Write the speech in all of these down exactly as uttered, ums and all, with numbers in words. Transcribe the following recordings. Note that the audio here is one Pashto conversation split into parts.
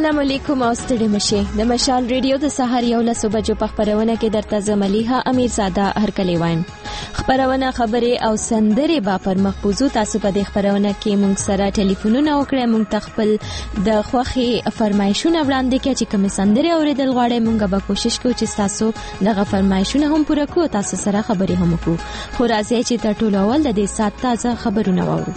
السلام علیکم او ستړي مشه د مشال ریډیو د سحر یو لسو بجو په خبرونه کې درته زملیها امیرزاده هرکلی وایم. خبرونه خبره او سندره با پر مخبوزو تاسو په دې خبرونه کې مونږ سره ټلیفونونه وکړئ، مونږ تخپل د خوخي فرمایشونه وړاندې کړئ چې کوم سندره اوریدل غواړئ. مونږ به کوشش کوو چې تاسو دغه فرمایشونه هم پوره کړو، تاسو سره خبرې هم وکړو. خو راځئ چې تر ټولو اول د دې سات تازه خبرونه واورو.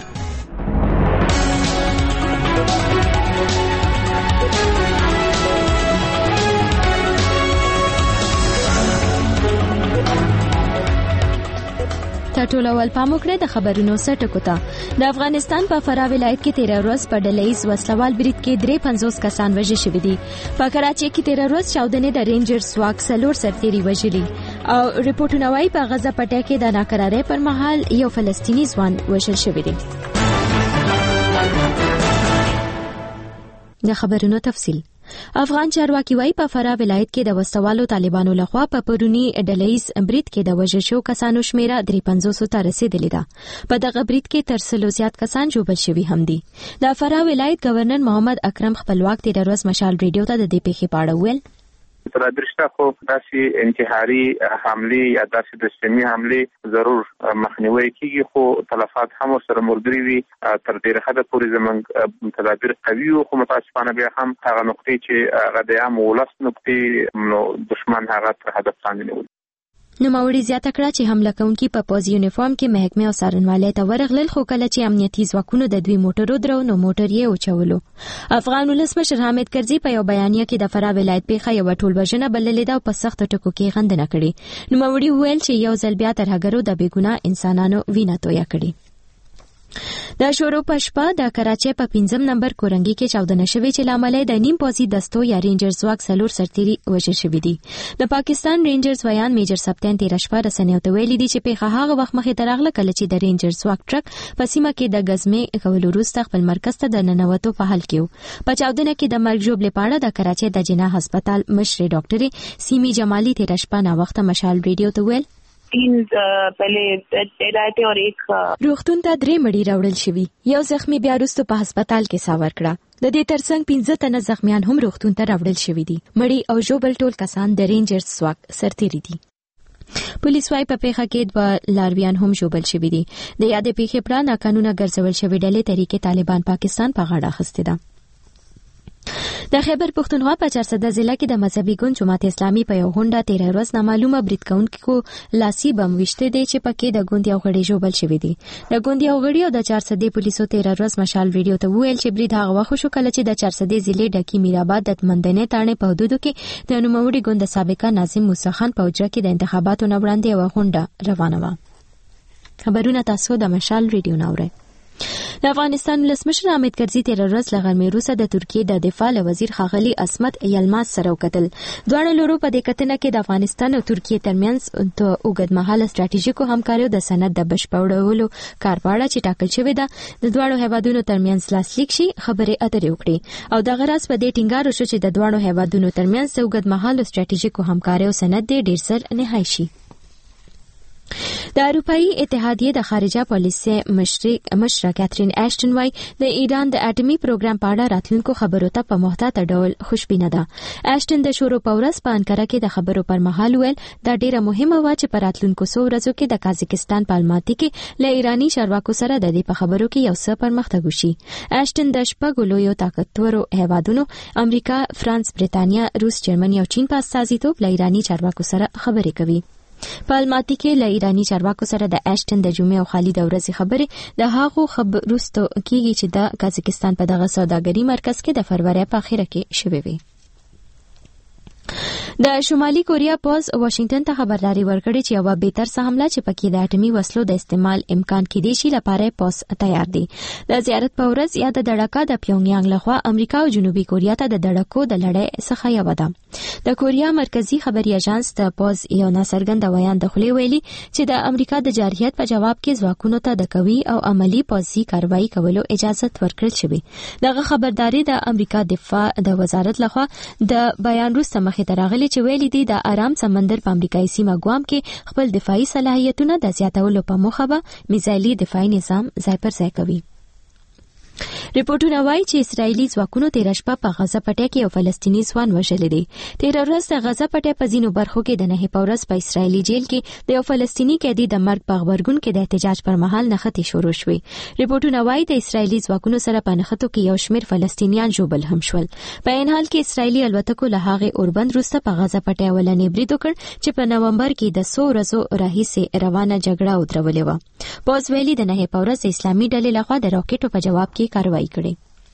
ټول اول پام وکړئ د خبرونو سرټکو ته. د افغانستان په فراه ولایت کې تیر ورځ په ډلهیز وسلوال برید کې درې پنځوس کسان وژل شوي دي. په کراچۍ کې تیر ورځ چاودنې د رینجرز ځواک څلور سرتیري وژلي او ریپورتونه وايي په غزه پټه کې د ناکرارۍ پر مهال یو فلسطینی ځوان وژل شوی دی. د خبرونو تفصیل. افغان چارواکي وايي په فراه ولایت کې د وسوالو طالبانو لخوا په پرونی ډلهیز برید کې د وژل شو کسانو شمیره درې پنځوس ته رسیدلې ده. په دغه برید کې تر سلو زیات کسان ژوبل شوي هم دي. د فراه ولایت گورنر محمد اکرم خپلواک تیر ورځ مشال ریډیو ته د دې پیښې په اړه ویل. تر درشته خو داسې انتحاري حمله یا داسې د سیمې حمله ضرور مخنیوي کیږي، خو تلفات هم سره مرګري وي. تر ډیره حد پورې زمونږ تدابیر قوي او خو متاسفانه بیا هم هغه نقطې چې هغه د عام ولس نقطې نو دشمن هغه تر هدف باندې نیول. نو ماوړي زیاته کړه چې حمله کوونکي په پوځي یونیفورم کې محکمه او څارنوالۍ ته ورغلل، خو کله چې امنیتي ځواکونو د دوی موټرو درو نو موټر یې اوچولو. افغان ولسمشر حامد کرزي په یو بیانیه کې د فراه ولایت پیښه یو ټولوژنه بللې ده او په سخت ټکو کې غندنه کړې. نو ماوړي وویل چې یو ځل بیا ترهګرو د بېګناه انسانانو وینه تویه کړې. د شورو په شپه د کراچۍ په پنځم نمبر کورنګي کې چاودنه شوې چې لامل د نیم پوځي دستو یا رینجرز ځواک څلور سرتیري وژل شوي دي. د پاکستان رینجرز ویان میجر سپتن تیر شپه رسنیو ته ویلي دي چې پیښه هغه وخت مخې ته راغله کله چې د رینجرز ځواک ټرک په سیمه کې د غزمې کولو وروسته خپل مرکز ته د ننوتو په حال کې و. په چاودنه کې د مرګ ژوبلې په اړه د کراچۍ د جناح هسپتال مشر ډاکټر سیمی جمالی تیر شپه نا وخت مشال ریډیو ته ویل. تین پہلے پیدائته اور ایک روغتون ته درې مړي راوړل شوي، یو زخمی بیا وروسته په هسپتال کې ساور کړه. د دې ترڅنګ پنځه تنه زخمیان هم روغتون ته راوړل شوي دي. مړي او ژوبل ټول کسان د رینجرز ځواک سرتیري دي. پولیس وايي په پیښه کې دوه لارویان هم ژوبل شوي دي. د یادې پیښې پړه ناقانونه ګرځول شوې ډلې طریقې طالبان پاکستان په غاړه اخیستې ده. د خیبر پښتونخوا په چارسده ضلع کې د مذهبي ګوند جماعت اسلامي په یو غونډه تیر ورځ نامعلومه برید کوونکو لاسي بم وشته دي چې پکې د ګوند یو غړي ژوبل شوی دی. د ګوند یو غړي او د چارسده پولیسو تیر ورځ مشال ریډیو ته ویل چې برید هغه وخت شو کله چې د چارسده ضلع ډکی میرآباد د مندنې تانه په حدودو کې د نوموړي ګوند سابقه ناظم موسی خان په وجه کې د انتخاباتو نه وړاندې یو غونډه روانه و. خبرونه تاسو د مشال ریډیو ناوړئ. د افغانستان ولسمشر حامد کرزي تیر ورځ له غرمې وروسته د ترکیې د دفاع له وزیر ښاغلي عصمت یلماز سره وکتل. دواړو لورو په دې کتنه کې د افغانستان او ترکیې ترمنځ د اوږدمهاله ستراتیژیکو همکاریو د سند د بشپړولو کار په اړه چې ټاکل شوی ده د دواړو هیوادونو ترمنځ لاسلیک شي خبرې اترې وکړي او دغه راز په دې ټینګار وشو چې د دواړو هیوادونو ترمنځ د اوږدمهاله ستراتیژیکو همکاریو سند دی ډیر سر نهایی شي. د اروپאי اتحادیه د خارجه پالیسي مشره کاترین اشټن وايي د ایران د اټومي پروګرام په اړه راتلونکو خبرو ته په محتاط ډول خوشبینه ده. اشټن د شورو په ورځ په انکره کې د خبرو پر مهال ویل دا ډیره مهمه و چې په راتلونکو څو ورځو کې د قازقستان په الماتي کې له ایرانی چارواکو سره د دې په خبرو کې یو څه پرمختګ وشي. اشټن د شپږو لویو طاقتورو هیوادونو امریکا، فرانس، بریتانیا، روس، جرمني او چین په استازیتوب له ایرانی چارواکو سره خبرې کوي. په الماتي کې له ایرانی چارواکو سره د اشټن د جمعې او خالد ورځې خبرې د هغو خبرستو کېږي چې د قازقستان په دغه سوداګري مرکز کې د فروری په اخره کې شوې وي. د شمالي کوریا پوز واشنگټن ته خبرداري ورکړې چې یو بهتر حمله چې پکې د اټومي وسلو د استعمال امکان کېدی شي لپاره پوز تیار دی. د زیارت په ورځ یا د دړکا د پیونګیانګ لخوا امریکا او جنوبي کوریا ته د دړکو د لړۍ څخه یو ده. د کوریا مرکزی خبري اژانس د پوز یو ناڅرګند بیان د خولې ویلي چې د امریکا د جارحیت په جواب کې ځواکونو ته د قوي او عملی پوځي کاروایی کولو اجازه ورکړل شوې. دغه خبرداري د امریکا دفاع د وزارت لخوا د بیان وروسته مخې ته راغلي چې ویلي دي د آرام سمندر په امریکایي سیمه ګوام کې خپل دفاعي صلاحیتونه د زیاتولو په موخه به میزایلي دفاعي نظام ځای پر ځای کوي. ریپورتونه وایي چې اسرایلی ځواکونو تېره شپه په غزه پټه کې یو فلسطینی ځوان وژلی دی. تېره ورځ د غزه پټه په ځینو برخو کې د نهه په ورځ په اسرایلی جیل کې د یو فلسطینی قیدي د مرګ په غبرګون کې د احتجاج پر مهال نښتې شروع شوې. ریپورتونه وایي د اسرایلی ځواکونو سره په نښتو کې یو شمېر فلسطینیان ژوبل هم شول. په عین حال کې اسرایلی الوتکو له هغې اوربند وروسته په غزه پټه ولنې برید وکړ چې په نومبر کې د څو ورځو راهیسې روانه جګړه ودرولې وه. پوز ویلي د نهه په ورځ اسلامي ډلې لخوا د راکټو په جواب کې کاروایی کړې.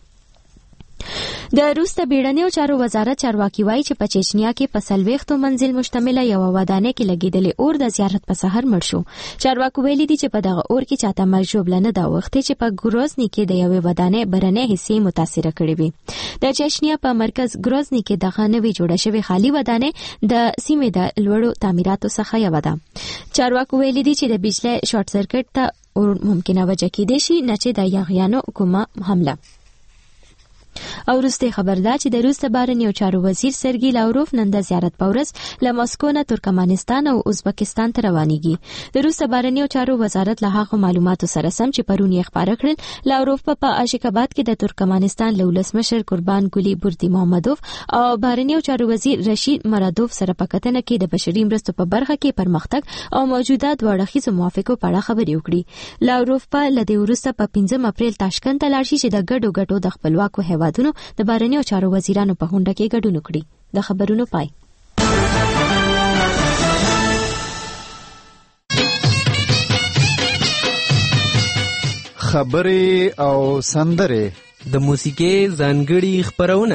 د روس د بیړنیو چارو وزارت چارواکي وایي چې په چچنیا کې په څلوېښتو منزل مشتمله یوه ودانۍ کې لګېدلې اور د زیارت په سحر مړ شو. چارواکو ویلي دي چې په دغه اور کې چاته مرګ ژوبله نه ده اوښتې چې په ګروزني کې د یوې ودانۍ برنۍ حصې متاثره کړې وي. د چچنیا په مرکز ګروزني کې دغه نوې جوړه شوې خالي ودانۍ د سیمې د لوړو تعمیراتو څخه یوه ده. چارواکو ویلي دي چې د بجلی شارټ سرکټ ته اور ممکنه وجه کېدای شي نه چې د یاغیانو کومه حمله. او وروسته خبر ده چې د روس د بهرنیو چارو وزیر سرګي لاوروف نن د زیارت په ورځ له مسکو نه ترکمنستان او ازبکستان ته روانېږي. د روس د بهرنیو چارو وزارت له هغو معلوماتو سره سم چې پرون یې خپاره کړل، لاوروف په اشکاباد کې د ترکمنستان له ولسمشر قربان ګولي بردي محمدوف او بهرنیو چارو وزیر رشید مرادوف سره په کتنه کې د بشري مرستو په برخه کې پرمختګ او موجوده دوه اړخیزو موافقو په اړه خبرې وکړي. لاوروف په لدې وروسته په پنځم اپریل تاشکند ته لاړ شي چې د ګډو ګټو د خپلواکو هیوادونو د بهرنیو چارو وزیرانو په غونډه کې ګډون وکړي. د خبرونو پای. خبرې او سندرې د موسیقي ځانګړي خبرونه.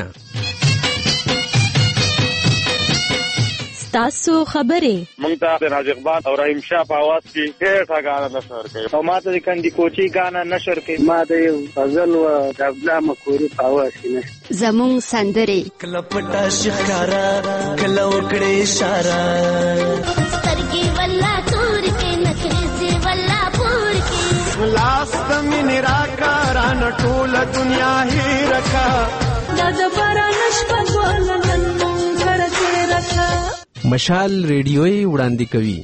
تاسو خبرې مونږ ته د راج اقبال او رحیم شاه په आवाज کې ډېر غاڼه نشر کوي او ماته د کندي کوچي غاڼه نشر کوي. ما د غزل او د عبدالله مکوري په आवाज کې نشر زمون سندرې کله پټا شکارا کله وکړې اشاره سترګې ولا تور کې نخرې ولا پور کې لاس من راکاران ټول دنیا هی رکھا د بارانش په ګولن کرته رکھا. مشال ریډیوي وړاندې کوي.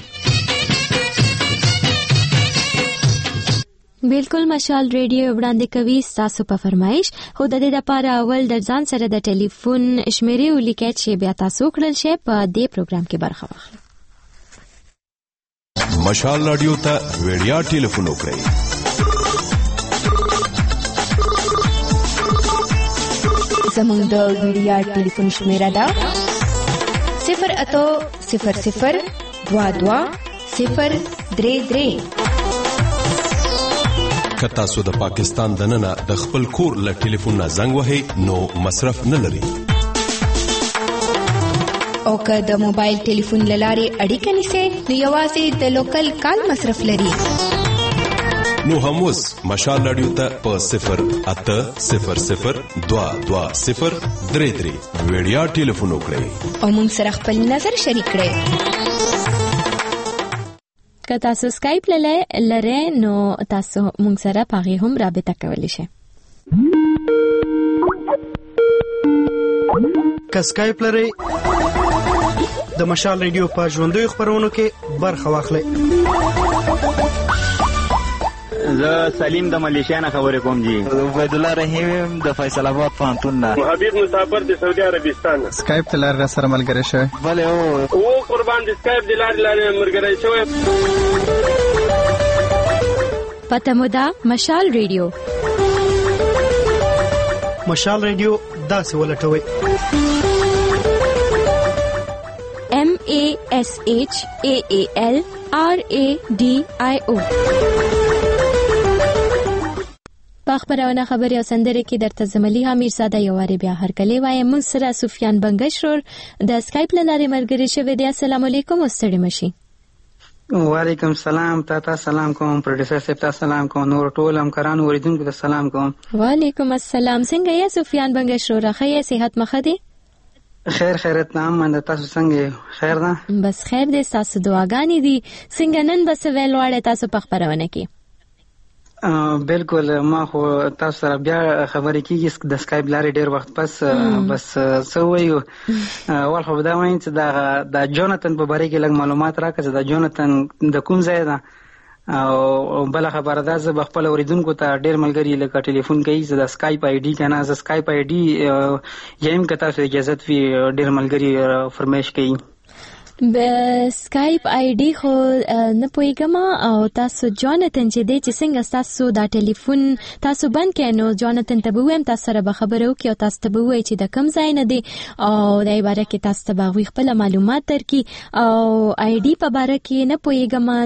بالکل مشال ریډیو وړاندې کوي تاسو په فرمایش. خو د دې لپاره اول د ځان سره د ټلیفون شمیرې ولیکئ چې بیا تاسو کړل شي په دې پروګرام کې برخه واخلئ. مشال رادیو ته وړیا ټلیفون وکړئ. زموږ د وړیا ټلیفون شمیره ده صفر اتو صفر صفر دوا دوا صفر درې درې. که تاسو د پاکستان دننه د خپل کور له ټلیفون نه زنګ وهئ نو مصرف نه لري. او که د موبایل ټلیفون له لارې اړیکه نیسئ نو یوازې د لوکل کال مصرف لري. نو هم اوس مشال رادیو ته په صفر اته صفر صفر دوا دوا صفر درې درې وړیا ټلیفون وکړئ او موږ سره خپل نظر شریک کړئ. که تاسو سکایپ لرئ نو تاسو موږ سره پاغي هم رابطه کولی شئ. که سکایپ لرئ د مشال رادیو په ژوندۍ خبرونو کې برخه واخلئ. زه سلیم د ملیشیا نه خبرې کوم جی. عبید الله رحیم د فیصل آباد پوهنتون نه. حبیب مسافر د سعودي عربستان. سکایپ ته لار سره ملګری شوی. بله او او قربان د سکایپ د لارې لارې ملګری شوی. پته مو ده مشال ریډیو. مشال ریډیو داسې ولټوئ M A S H A A L R A D I O. په خبرونه خبري او سندرې کې درته زملي ها میرزاده یو واره بیا هرکلی وایم. موږ سره سفیان بنگشرور د سکایپ لاره ملګری شوی دی. السلام علیکم او ستړي مشي. وعلیکم سلام. تاسو سلام کوم. پروډوسر صاحب تاسو سلام کوم. نور ټول همکارانو اوریدونکو ته سلام کوم. وعلیکم السلام. څنګه یې سفیان بنگشرور؟ ښه صحت مخه دی؟ خیر خیرت نام من تاسو څنګه خیر ده؟ بس خیر دې. تاسو دعاګانې دي. څنګه نن بس ویل واړه تاسو په خبرونه کې؟ بالکل ما خو تاسو سره بیا خبرې کیږي د سکایپ لارې ډیر وخت پس بس څه وایو اول خو دا وایم چې دا د جوناتن په باره کې لږ معلومات راکړه. دا جوناتن د کوم ځای ده او بل خبره ده زه به خپل اوریدونکو ته ډېر ملګري لکه ټلیفون کوي زه د سکایپ آی ډي کنه زه سکایپ آی ډي یم که تاسو اجازه وي ډېر ملګري فرمایش کوي د سکایپ آی ډي خو نه پوهیږم او تاسو جانتن چې دی چې څنګه تاسو دا ټلیفون تاسو بند کړئ نو جانتن ته به وایم تاسو سره به خبرې وکړي او تاسو ته به ووایي چې د کوم ځای نه دی او د باره کې تاسو ته به هغوی خپله معلومات درکړي او آی ډي په باره کې نه پوهیږم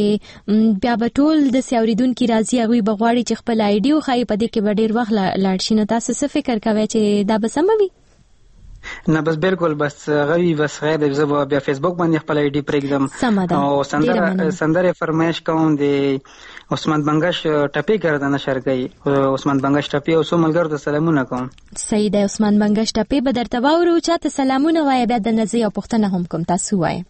چې بیا به ټول داسې اورېدونکي راځي هغوی به غواړي چې خپل آی ډي وښایي په دې کې به ډېر وخت لاړ شي نو تاسو څه فکر کوئ چې دا به سمه وي نه بس بالکل بس غوي بس غیر د زه بیا فیسبوک باندې خپل آی ډي پرېږدم او سندره سندره فرمایش کوم د عثمان بنگش ټپي کړه نشر کوي عثمان بنگش ټپي او څو ملګرو ته سلامونه کوم صحیح دی عثمان بنگش ټپي به درته واورو چاته سلامونه وایي بیا د نزي او پښتنه هم کوم تاسو وایي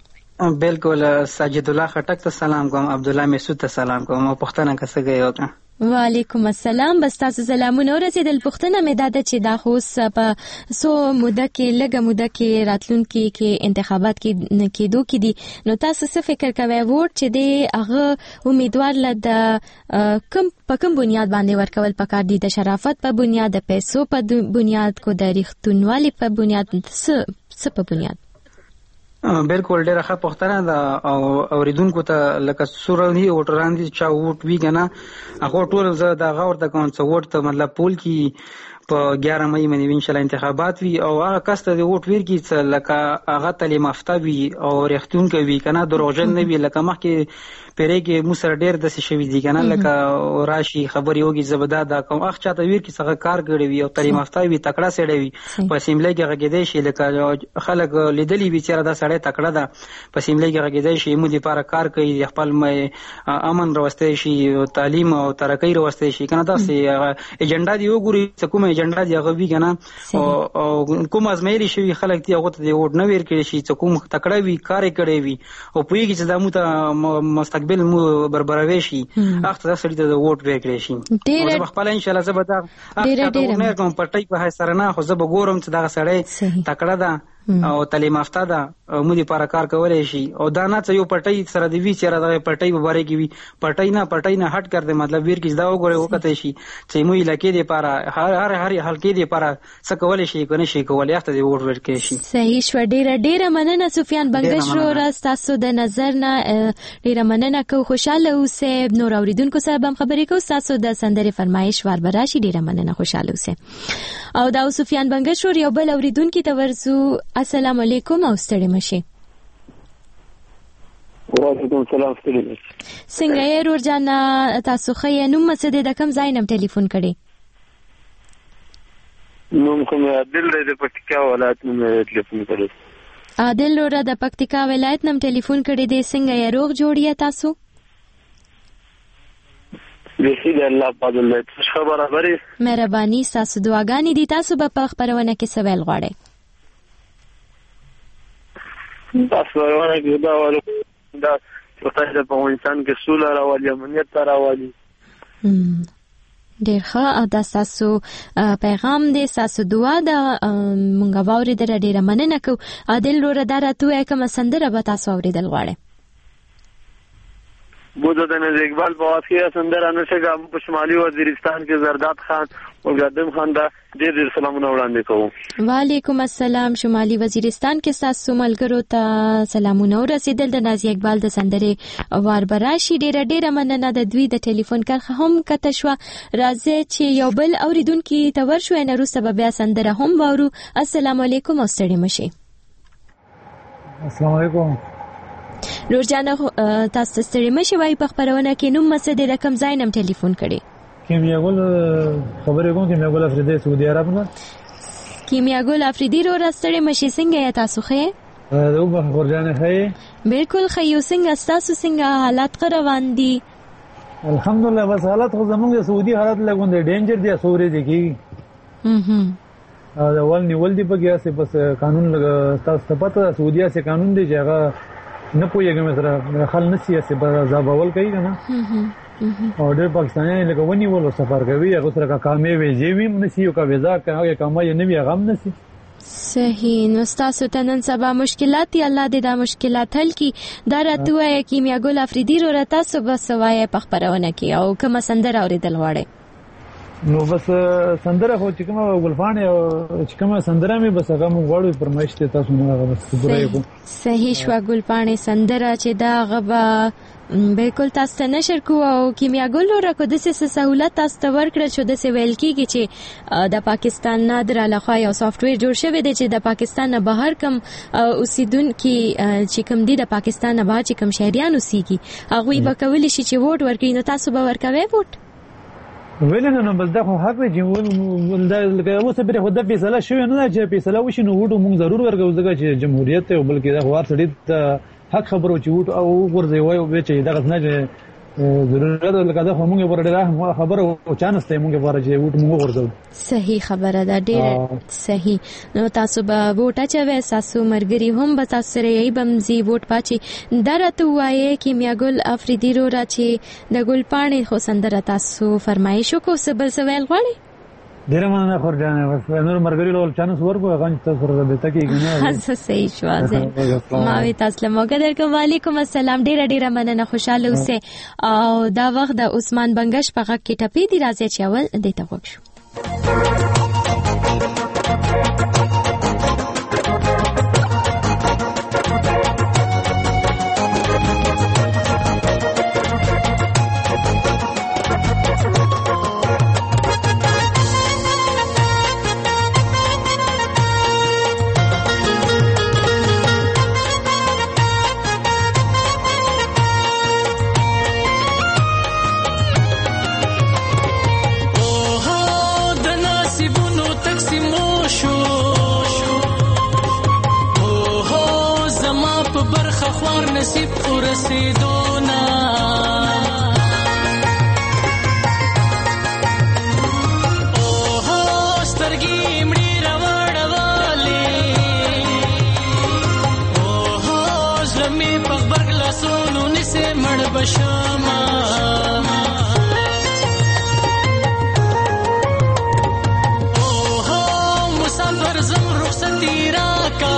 بالکل ساجد الله خټک ته سلام کوم عبد الله مسعود ته سلام کوم او پښتنه کسه گئی وکړه وعلیکم السلام بس تاسو سلامونه ورسېدل پښتنه مې دا ده چې دا خو په څو موده کې لږه موده کې راتلونکي کې انتخابات کې کېدو کې دي نو تاسو څه فکر کوئ ووټ چې دی هغه امیدوار له د کم په کوم بنیاد باندې ورکول پکار دي د شرافت په بنیاد د پیسو په بنیاد کو د ریښتونوالي په بنیاد څه څه په بنیاد بالکل ډیره ښه پوښتنه ده او اوریدونکو ته لکه سورنی ووټران دي چا ووټ وی کنه هغه ټول زه دا غور ته کوم چې ووټ ته مطلب پول کی په ګیارہ مئی باندې ان شاء الله انتخابات وی او هغه کس ته د ووټ ویر کی چې لکه هغه تعلیم یافته وي او ریښتون کوي کنه دروغجن نه وي لکه مخکې پیرې کې مو سره ډېر داسې شوي دي کنه لکه راشي خبرې وږي زبدا دا کوم اخ چاته ویر کی څنګه کار کړی وي او تعلیم یافته وي تکړه سړی وي په سیملې کې غږېدای شي لکه خلک لیدلی وي چې دا سړی تکړه ده په سیملې کې غږېدای شي مو لپاره کار کوي خپل امن راوستي شي تعلیم او ترقی راوستي شي کنه دا سي ایجنډا دی وګوري چې کوم ایجنډا دی هغه وی کنه او کوم ازمایري شي خلک دی هغه ته ووټ نه ویر کړي شي چې کوم تکړه وي کار کوي وي او پویږي چې دا مو ته مستقبل بل مو بربروي شي اخته د سړي ته ووټ ورکړي شي او خپل ان شاء الله زه به دا ډېر ډېر کوم پټي په هي سره نه خو زه به ګورم چې دا سړی تکړه ده او تعلیم یافته ده او مو دي لپاره کار کولای شي او دا نه چې یو پټي سره دی وی چې دا پټي به باره کې وي پټي نه پټي نه هټ کړ دې مطلب ویر کې دا وګوري وکته شي چې مو علاقې دی لپاره هر هر هر حلقې دی لپاره څه کولای شي کنه شي کولای اخته دی ووټ ورکړي شي صحیح شو ډیره ډیره مننه سفیان بنگش رو تاسو د نظر نه ډیره مننه کو خوشاله اوسه نور اوریدونکو سره هم خبرې کو تاسو د سندري فرمایش ور براشي ډیره مننه خوشاله اوسه او دا سفیان بنگش رو یو بل اوریدونکو ته ورزو السلام علیکم او ستړي مشي وعلیکم السلام ستړي مشي څنګه یې ورور جان تاسو خې نوم څه د کوم ځای نم ټلیفون کړي نوم کوم عادل د پکتیکا ولایت نوم ټلیفون کړي عادل ورور د پکتیکا ولایت نم ټلیفون کړي د څنګه یې روغ جوړی تاسو بسم الله پاک الله خبره بری مهرباني تاسو دعاګانې دي تاسو په خبرونه کې سوال غواړئ تاسو ورونه کې دا ورو دا څه په انسان کې سوله راولي امنیت راولي ډېر ښه دا تاسو پیغام دی تاسو دعا ده مونږ واورېدل ډېره مننه کوو عادل وروره دا راته کومه سندره به تاسو اورېدل غواړئ بوده د نز اقبال په واسطه سندره نشګه په شمالي وزیرستان کې زرداد خان او ګادم خان دا ډېر ډېر سلامونه وړاندې کوم وعلیکم السلام شمالي وزیرستان کې تاسو ملګرو ته سلامونه ورسېدل د نازي اقبال د سندرې وار براشي ډېر ډېر مننه د دوی د ټلیفون کرخه هم کته شو راځي چې یو بل اوریدونکو ته ورشو نه روسه بیا سندره هم وورو السلام علیکم او ستړي مشي السلام علیکم نور جان تاسو ستړي مشي وای په خبرونه کې نوم مسد د کم ځای نم ټلیفون کړي کیمیا ګل خبرې کوم کیمیا ګل افریدی سعودي عرب نه کیمیا ګل افریدی رو راستړي مشي څنګه تاسو خې او په خورجان خې بالکل خې څنګه تاسو څنګه حالات روان دي الحمدلله بس حالات خو زموږ سعودي حالات لګوند ډینجر دي سوري دي کی هم دا ول نیول دي په کې بس قانون تاسو ته پته سعودي سه قانون دی چې هغه نه پوهیږم سره خل نسی سه ځابول کوي کنه او ډېر پاکستاني لکه ونی ولو سفر کوي هغه سره کامې ویزې ویم نسی او کا ویزا کوي کامې نه وی غم نسی صحیح. نو ستاسو ته نن سبا مشکلات دي، الله دې دا مشکلات حل کړي. دا راته وایه کیمیا ګل افریدي وروره تاسو به څه وایئ په خپرونه کې او کومه سندره اورېدل غواړئ؟ نو بس سندره خو چې کومه ګلپاڼې او چې کومه سندره مې بس هغه موږ غواړو فرمایش دی تاسو نه هغه بس پوره یې. صحیح شوه. ګلپاڼې سندره چې دا هغه به بالکل تاسو ته نشر کوو او کیمیا ګل وروره که داسې څه سهولت تاسو ته ورکړه چې داسې ویل کېږي چې د پاکستان نادره لخوا یو سافټویر جوړ شوی دی چې د پاکستان نه بهر کم اوسیدونکي چې کوم دي د پاکستان نه بهر چې کوم شهریان اوسیږي هغوی به کولی شي چې ووټ ورکړي، نو تاسو به ورکوئ ووټ؟ ویل نه نو بس دا خو حق دی چې ول دا لکه اوس به خو د فیصله شوی نه چې فیصله وشي نو ووټ موږ ضرور ورکوو ځکه چې جمهوریت ته بلکې دا خو سړی ته حق خبرو چې ووټ او ورځي وای او چې دا نه چې ضرورت لکه دا خو موږ ورته خبره او چانس ته موږ ورته چې ووټ موږ ورکوو. صحیح خبره ده، ډېر صحیح. نو تاسو به ووټ اچوئ، تاسو مرګري هم به تاسو سره یې بمزي ووټ پاچی. دا راته وایي کیمیا ګل افریدي وروره چې د ګلپاڼې خو سندره تاسو فرمایش وکړو، څه بل څه ویل غواړئ؟ ډیره مننه خورجانه، بس نور مرګري له چانس ورکو هغه تاسو سره به تکي کنه. زه صحیح شو زه ما وی تاسو له موږ درکو. وعلیکم السلام. ډیره ډیره مننه، خوشاله اوسئ. او دا وخت د عثمان بنگش په غږ کې ټپې دی، راځي چې اول دې ته وښو. نصیب خو رسیدونا اوهو سترګې مړې راوړولې اوهو زړه مې په غبرګ لاسونو نیسې مړ بشمه اوهو مسافر زم رخصتي راکا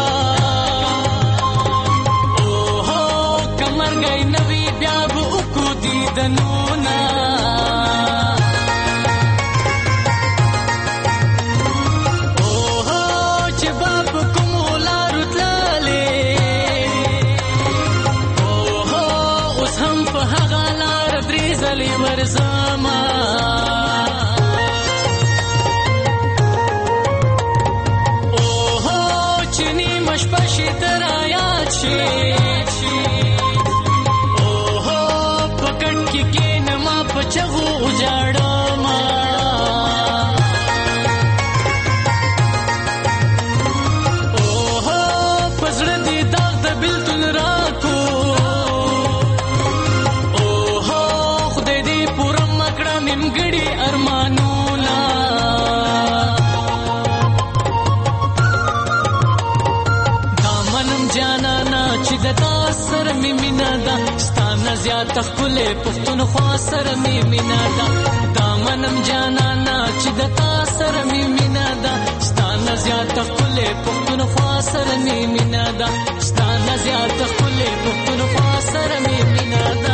مرګای نوی بیا به وکړو دیدنونه اوهو چې به په کومو لارو تللې اوهو اوس هم په هغه لار درې ځلې ورځمه اوهو چې نیمه شپه شي ته رایاد شي چغو اجاړما اوهو پزړه دې داغ د بلتون راکو اوهو خدای دې پوره مکړه نیمګړي ارمانونه دامنم جانانا چې د تا سره مې مینا ده زیات خپلې پښتونخوا سره مې مینا ده دامنم جانانا چې د تا سره مې مینا ده ستانه زیات خپلې پښتونخوا سره مې مینا ده ستانه زیات خپلې پښتونخوا سره مې مینا ده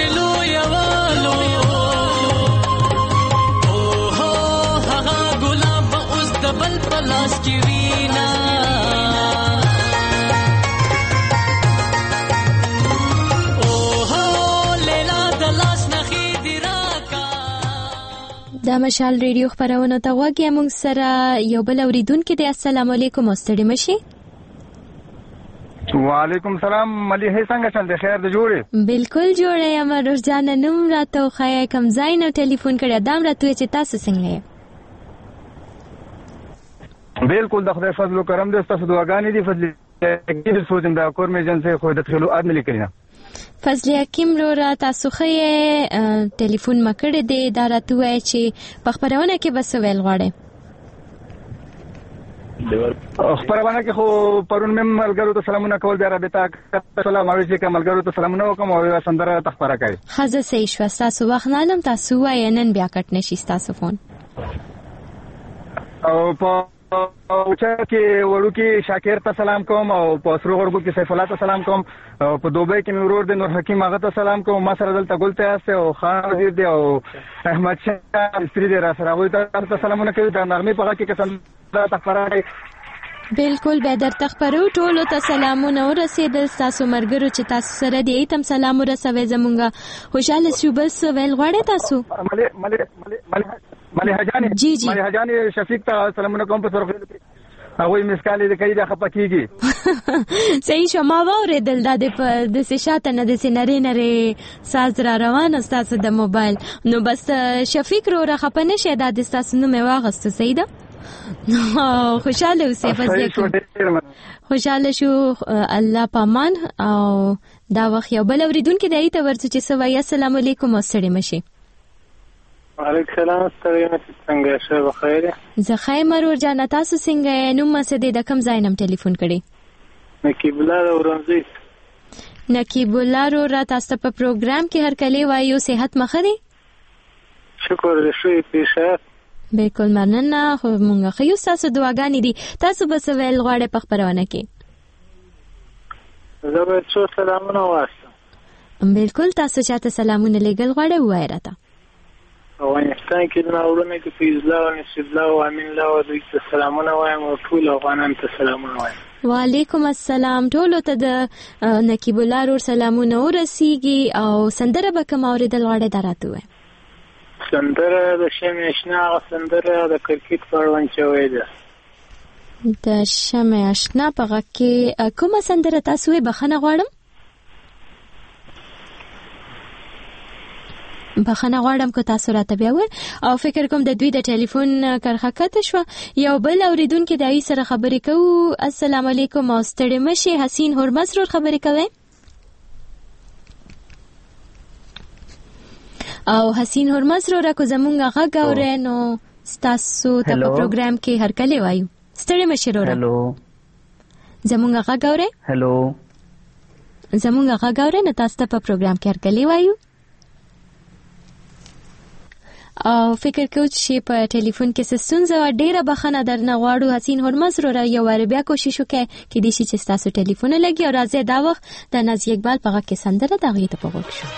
ګلاب مینا د مشال ریډیو خبرونه ته وګورئ. موږ سره یو بل اوریدونکو دی. السلام علیکم. ستړي مشي. وعلیکم السلام. مليحه څنګه چل دی؟ خیر د جوړې؟ بالکل جوړې یم. روزانه نوم راته خو کم ځای نو ټلیفون کړی دام راته چې تاسو څنګه یې؟ بالکل د خدای فضل او کرم دې تاسو دعاګانې دي. فضل کې سوچم دا کور مې جن سه خو د خلو ادمه لیکلینا. فضل حکیم رو را تاسو خې ټلیفون مکړه دې دا راته وای چې په خبرونه کې بس ویل غواړي. خبرونه کې خو پرون مې ملګرو ته سلامونه کول بیا رابطه سلام اوي چې ملګرو ته سلامونه وکم او سندره تخبره کوي. خزه صحیح شو. تاسو وخت نه لم تاسو وای نن بیا کټ نشي تاسو فون. او په او چې ورو کې شاکر ته سلام کوم او په سرو غربو کې سیف الله ته سلام کوم او په دوبۍ کې نورور د نور حکیم هغه ته سلام کوم. ما سره دلته ګلته اسه او خان وزیر دی او احمد شاه استری دی را سره غوي ته سلامونه کوي. د نغمه په هغه کې قسم دا تخبره. بالکل به در تخبرو ټولو ته سلامونه ورسېدل. تاسو مرګرو چې تاسو سره دی تم سلام ورسوي. زمونږه خوشاله شو. بس ویل غواړي تاسو ملي ملي ملي ملي حجاني جی جی ملي حجاني شفیق ته سلامونه کوم په سرخ هغه مسکالي د کوي د خپکیږي. صحیح شو. ما واورېدل د د شاته نه د سيناري نری ساز را روان استاد د موبایل نو بس شفیق رو را خپنه شه د تاسو نو مې واغسته. صحیح ده. خوشاله اوسې. فضل خوشاله شو. الله پامان. او دا وخت یو بل اوریدونکو دی ته ورڅ چې سوای. السلام علیکم. ستړي مشي. وعلیکم السلام. ستړي مشي. څنګه شه بخیر؟ زه خیر مرور جان. تاسو څنګه نو مسه د کم ځای نم ټلیفون کړي؟ نقیب الله اورنځي. نقیب الله رو را تاسو په پروګرام کې هر کله وایو صحت مخه دي. شکر دې شوي پیښه. بالکل مننه. خو مونږه خو یو تاسو دعاګانې دي. تاسو بس ویل غواړئ په خبرونه کې؟ زه به څو سلامونه واسم. بالکل تاسو چاته سلامونه لګل غواړئ وای راته. افغانستان کې د ناورونه کې فیض الله او نصیب الله او امین الله او دوی ته سلامونه وایم او ټول افغانان ته سلامونه وایم. وعلیکم السلام. ټولو ته د نقیب الله رور سلامونه ورسیږي. او سندره به کوم اوریدل غواړئ دراته وای؟ سندره د شمع آشنا. سندره د کرکټ پروان چوي ده. د شمع آشنا په غږ کې کومه سندره تاسو یې بخنه غواړم؟ بخنه غواړم کو تاسو راته بیا وای. او فکر کوم د دوی د ټلیفون کرخه کته شو. یو بل اوریدونکو دای سره خبرې کوو. السلام علیکم. او ستړي مشي. حسین هرمز رو خبرې کوي. او حسین هرمز رو را کو زمونږه غږ اورې نو تاسو ته په پروګرام کې هر کله وایو. ستړي مشي رو. هلو زمونږه غږ اورې؟ هلو زمونږه غږ اورې نو تاسو ته په پروګرام کې هر کله وایو. او فکر کوم چې په ټلیفون کې ستونزه و. ډیره بخنه درنه غواړو. حسین هرمز رو را یو ور بیا کوشش وکړي کې دې چې تاسو ټلیفون لګي او راځي دا وخت د نازي اقبال په غږ کې سندره دغه ته پغوک شو.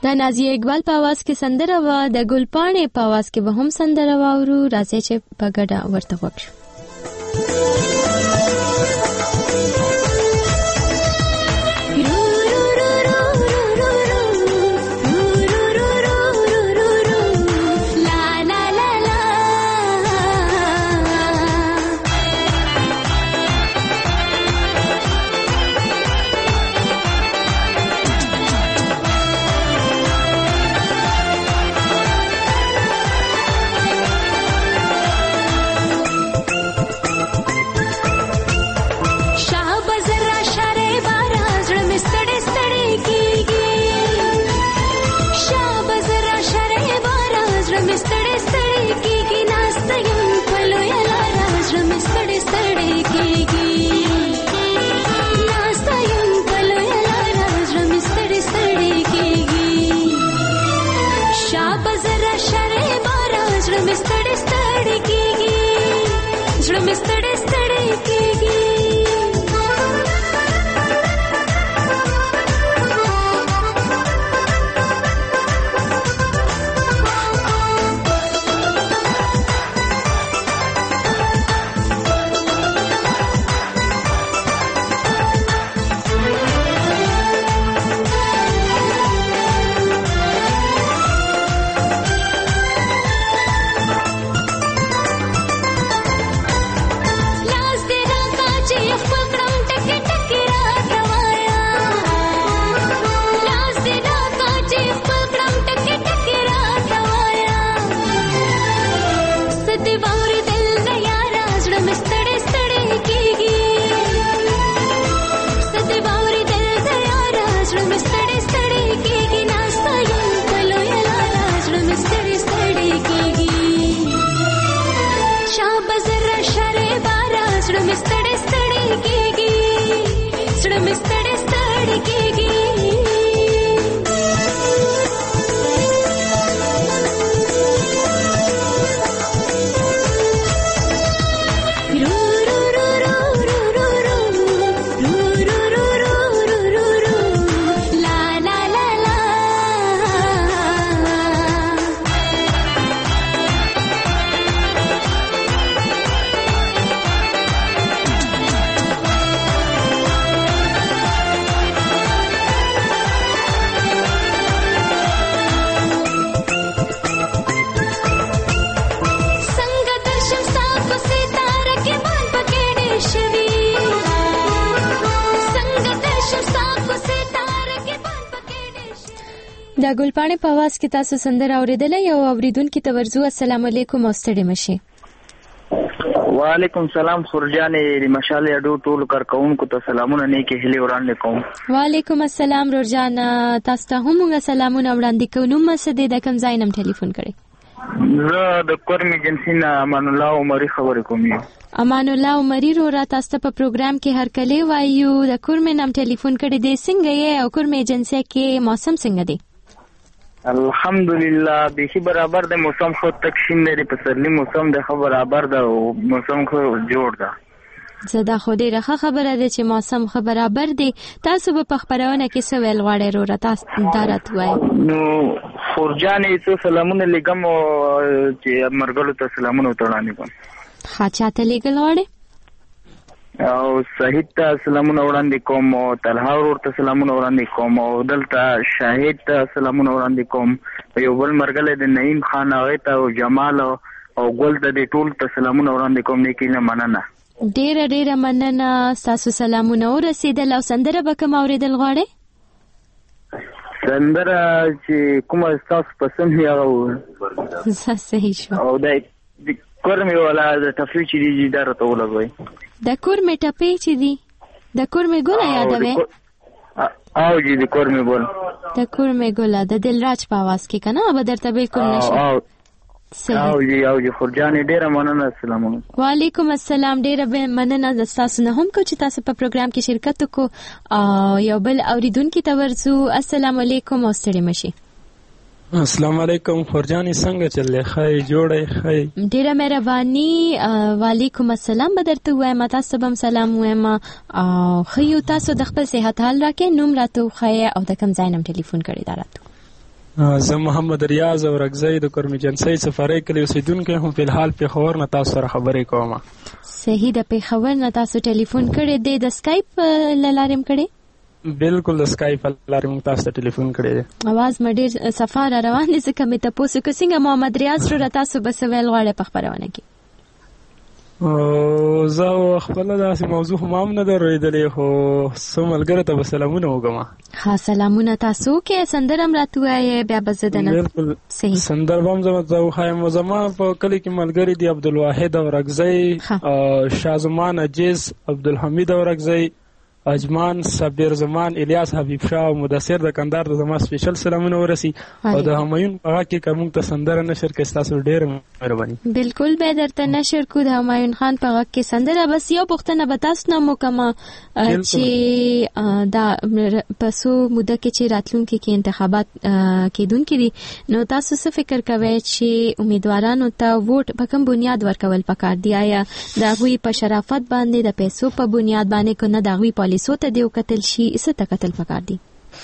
د نازیه اقبال په आवाज کې سندره و، د ګلپاڼې په आवाज کې به هم سندره واورو. راځي چې په ګډه ورته وکړو. د ګلپاڼې په आवाज کې تاسو سندره اوریدلې او اوریدونکو ته ورزو. السلام علیکم او ستړي مشه. وعلیکم سلام خورجانې مشال اډو ټول کارکونکو ته سلامونه نیکه هلي وړاندې کوم. وعلیکم السلام رورجان، تاسو ته هم سلامونه وړاندې کوم. نو مسدې د کوم ځای نم ټلیفون کړی؟ زه د کورمي جنسینا امان الله عمري خبرې کوم. امان الله عمري رو را تاسو په پروګرام کې هر کله وایو د کورمي نم ټلیفون کړی دی. څنګه یې او کورمي جنسي کې موسم څنګه دی؟ الحمدلله به برابر د موسم خو تکشین لري، په سرلی موسم د خبر برابر ده او موسم خو جوړ ده. زدا خو ډیره خبره ده چې موسم خو برابر دی. تاسو په خبرونه کې څه ویل غواړئ رو را تاسو دارت وای؟ نو خورجانې څو سلامونه لګم او چې مرګلو ته سلامونه وړاندې کوم. ښه چاته لګل غواړئ؟ او صحیح ته سلامونه وړاندې کوم او طلحه ورور ته سلامونه وړاندې کوم او دلته شاهد ته سلامونه وړاندې کوم. یو بل مرګله د نعیم خان هغه ته او جمال او ګل ته د ټول ته سلامونه وړاندې کوم. نیکی نه مننه، ډیره ډیره مننه. تاسو سلامونه ورسېدل او سندره به کوم اوریدل غواړئ؟ سندره چې کومه تاسو پسند یې هغه صحیح شو. او د کورمي ولا د تفریح چې دی دا راته ولګوي. د کورمي ټپې چې دی د کورمي ګوله یادوي؟ او جی د کورمي ګول د کورمي ګوله د دلراج په आवाज کې کنه به درته بالکل نشي. او جی او جی خورجانې ډیره مننه. السلام علیکم. وعلیکم السلام. ډیره مننه د تاسو نه هم کو چې تاسو په پروګرام کې شرکت وکړو. یو بل اوریدونکو ته ورسو. السلام علیکم او ستړي مشي. السلام علیکم خورجانې څنګه چلې؟ خای جوړې خای ډیره مهرباني. وعلیکم السلام بدرته وایم. تاسو به سلام وایم. او خیو تاسو د خپل صحت حال راکې نوم راته خای او د کوم ځای نم ټلیفون کړی دا راته؟ زه محمد ریاض اورکزی د کرمجنسۍ سفرۍ کلي اوسېدونکی هم فلحال پېښور نه تاسو سره خبرې کوم. صحیح د پېښور نه تاسو ټلیفون کړی دی، د سکایپ له لارې هم کړی؟ بالکل د سکایپ له لارې موږ تاسو ته ټلیفون کړی دی. اواز مې ډېر صفا را روان دی، ځکه مې تپوس وکړ څنګه محمد ریاض وروره تاسو به څه ویل غواړئ په خپرونه کې؟ زه خپله داسې موضوع هم هم نه ده رویدلې، خو څه ملګرو ته به سلامونه وکړم. ها سلامونه تاسو وکړئ، سندره هم راته ووایئ بیا به زه د نه بالکل سندره به هم زه وښایم. زما په کلي کې ملګري دي عبدالواحد اورکزی، شاه عجیز، عبدالحمید اورکزی، اجمان، صابر زمان، الیاس حبیب شاه او مدثر د کندهار د زما سپیشل سلامونه ورسي. او د همایون په هغه کې که موږ ته سندره نشر کړئ ستاسو ډېره مهرباني. بالکل به درته نشر کړو د همایون خان په غږ کې سندره. بس یو پوښتنه به تاسو نه وکړم چې دا په څو موده کې چې راتلونکي کې انتخابات کېدونکي دي، نو تاسو څه فکر کوئ چې امیدوارانو ته ووټ په کوم بنیاد ورکول پکار دی؟ آیا د هغوی په شرافت باندې، د پیسو په بنیاد باندې، که نه د هغوی پالیسو ته دیو قتل شي، څه ته قتل پکار دی؟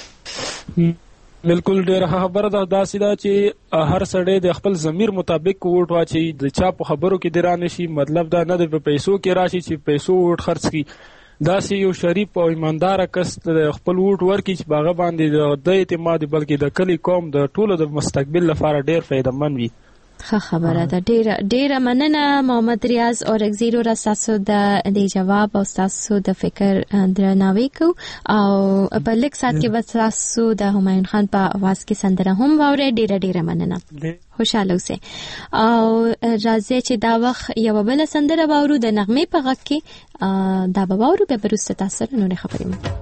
بالکل ډېره خبره ده. داسې ده چې هر سړی د خپل ضمیر مطابق ووټ واچوي، د چا په خبرو کې دې رانه شي. مطلب دا نه د په پیسو کې راشي چې پیسو ووټ خرڅ کړي. داسې یو شریف او ایمانداره کس د خپل ووټ ورکړي چې په هغه باندې د اعتماد بلکې د کلي قوم د ټولو د مستقبل لپاره ډېر فایدهمند وي. ښه خبره ده، ډیره ډیره مننه محمد ریاض اورکزی وروره، ستاسو د دې جواب او ستاسو د فکر درناوی کوو. او په لږ ساعت کې به ستاسو د همایون خان په اواز کې سندره هم واورئ. ډیره ډیره مننه، خوشحاله اوسئ. او راځئ چې دا وخت یوه بله سندره واورو د نغمې په غږ کې. دا به واورو، بیا به وروسته تاسو سره نورې خبرې وکړو.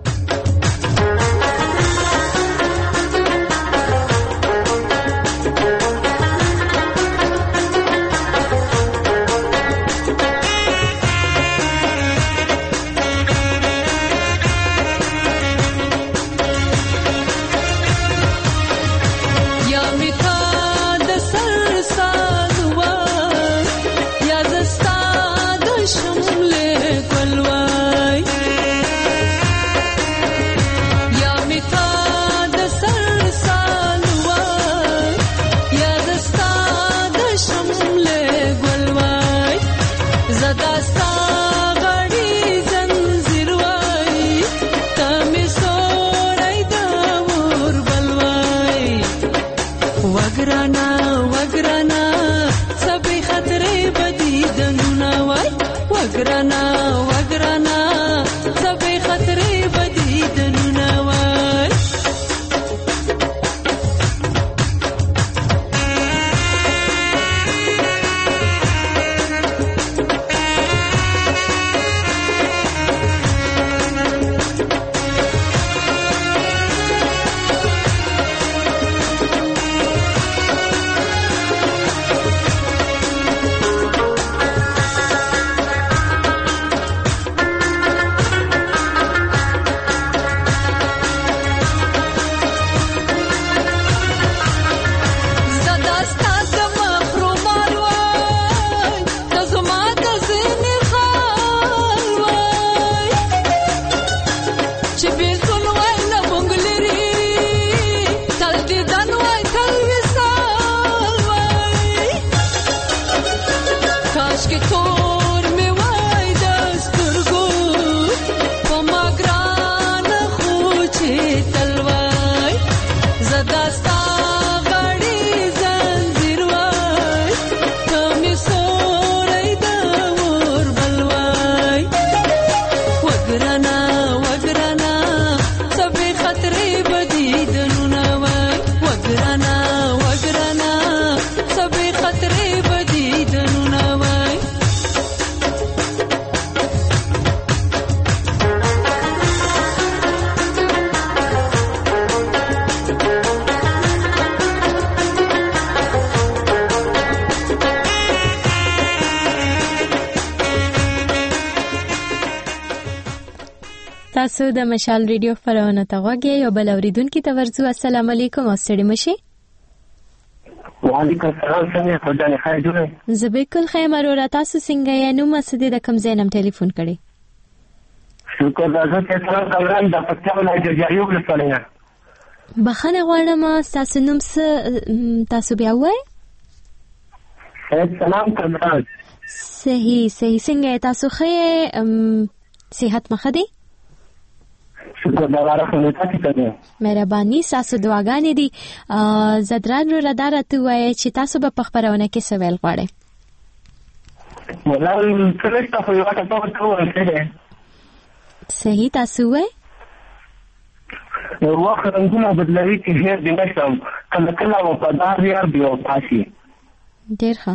تاسو د مشال ریډیو خبرونه ته غوږی یو بل اوریدونکو ته ورزو. السلام علیکم او ستړي مشي. وعلیکم السلام، څنګه خدای خیر جوړه؟ زه بالکل خیر مرور. تاسو څنګه یې؟ نو مسجد د کم زینم ټلیفون کړی. شکر، دا زه ته سلام کوم د پښتو ولایت جریو له سلام. بخنه غواړم تاسو نوم څه تاسو بیا وای؟ سلام کمران. صحیح صحیح څنګه تاسو ښه صحت مخه دی؟ شکر دا راخله تاسو ته. مهرباني تاسو دعاګانې دي. زدران رو رادار ته وای چې تاسو به په خبرونه کې څه ویل غواړئ؟ ولل څه تاسو یو څه تاسو وایي. صحیح تاسو وای؟ وخت رنګونه بدلوي چې هر دې نشم کله کله و په دار یار دیو پاسي. ډیر ښه.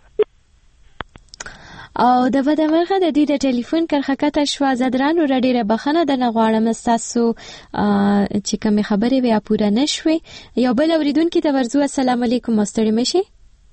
او د بدمرغه د دې د ټلیفون کرخکته شو زدرانو را ډیره بخنه د نغواړم تاسو چې کوم خبرې بیا پوره نشوي. یو بل اوریدونکو ته ورزو السلام علیکم مستری مشي.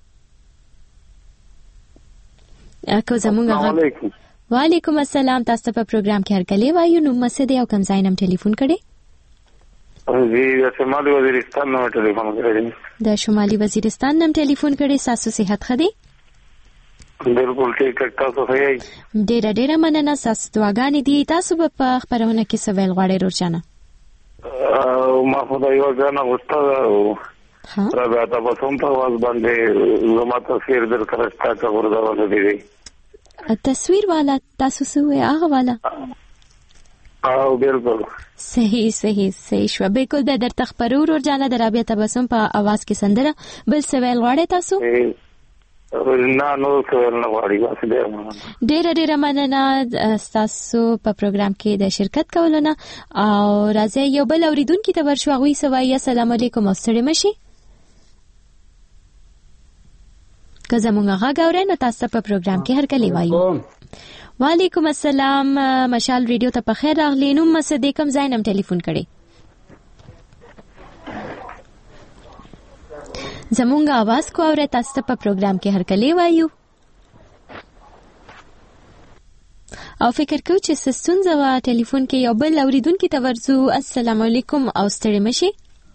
اکو زمونږه وعلیکم السلام. تاسو په پروګرام کې هرکلی وایو. نو مسد یو کم ځاینم ټلیفون کړي؟ زه د شمالي وزیرستان نوم ټلیفون کړی. د شمالي وزیرستان نوم ټلیفون کړي. تاسو صحت ښه دی؟ بالکل ټیک تاسو ښه یئ؟ ډیره ډیره مننه. تاسو دعاګانې دي. تاسو په خبرونه کې څه ویل غواړئ روزانه؟ ما خدای یو ځانه غوښتل او را تاسو هم په واز باندې زما تصویر درکړه تاسو ورغواړئ دی. تصویر والا تاسو څه وای هغه والا؟ او بالکل صحیح صحیح صحیح شو. بالکل به درته خبرو ور جانه د رابطه تبسم په आवाज کې سندره بل څه ویل غواړئ تاسو؟ نه نو څه نه غواړي بس ډیر ډیر مننه تاسو په پروګرام کې د شرکت کولونه. او راځي یو بل اوریدونکو ته ورشو غوي سوای السلام علیکم استری مشي. که زمونږه غاورې نو تاسو په پروګرام کې هرکلی وایو. وعلیکم السلام. مشال ریډیو ته په خیر راغلی. نو مسد کوم زاینم ټلیفون کړي؟ زمونږه आवाज کو اورې تاسو په پروګرام کې هرکلی وایو. او فکر کو چې سستون زوا ټلیفون کې یو بل اوریدونکو ته ورزو السلام علیکم او ستړي مشي.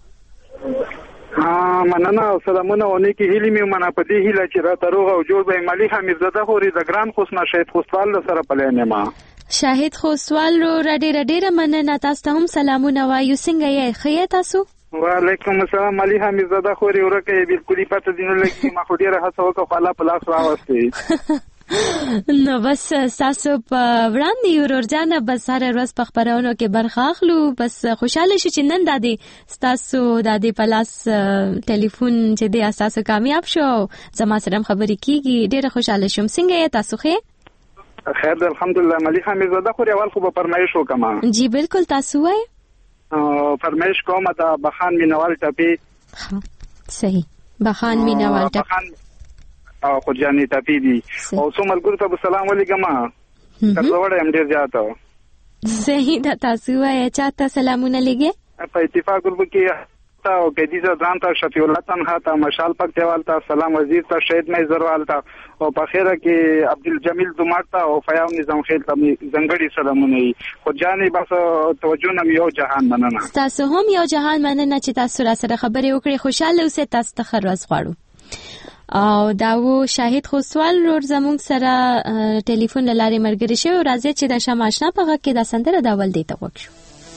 ها مننه او سلامونه ونی کې هیلې مې منه په دې هیله چې را تروغ او جوړ به مالی حمیدزاده خوري د ګران خوشنا شهید خوستوال سره پلانې ما شاهد خوستوال رو را ډیره ډیره مننه. تاسو هم سلامونه وایو. څنګه یې ښه تاسو؟ وعلیکم السلام. مالی حمیدزاده خوري ورکه بالکل پته دینه لګي ما خو ډیره هڅه وکړه خو الله په لاس راوستي. نو بس تاسو په وړاندې ورورجانه بس هر ورځ په خبرونو کې برخه اخلو. بس خوشاله شو چې نن د دې تاسو د دې پلاس ټلیفون چې د اساسو کامیاب شو زما سره خبرې کیږي. ډیره خوشاله شوم. څنګه یې تاسو ښه؟ خیر ده الحمدلله. ملي حمیدزاده خو اول خو په فرمایش وکما. جی بالکل تاسو وای فرمایش کوم د بخان مینوال ټپی. صحیح بخان مینوال ټپی او خو جانې ټپی دي او څو ملګرو ته سلام علیکم. تاسو وړم ډیر زیاته. صحیح ده. تاسو وای چاته سلامونه لګي په اتفاق ګروپ کې او کدیزه ځان ته شفیع الله تنها ته مشال پک دیوال ته سلام وزیر ته شهید مې زروال ته او په خیره کې عبدالجمیل دومات ته او فیاض نظام خیل ته زنګړي سلامونه خو جانې بس توجه نم یو جهان مننه. تاسو هم یو جهان مننه چې تاسو را سره خبرې وکړي. خوشاله اوسئ. تاسو ته خروز غواړو. او داو شاهد خوستوال رور زمونږ سره ټلیفون لاره مرګري شو. راځي چې د شماشنا په غږ کې د سندره داول دی ته وښو.